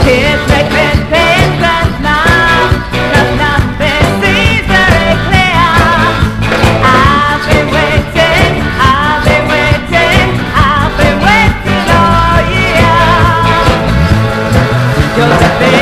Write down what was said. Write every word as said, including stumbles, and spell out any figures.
Kids make me think that's not, cause nothing seems very clear. I've been waiting, I've been waiting, I've been waiting all year. You're the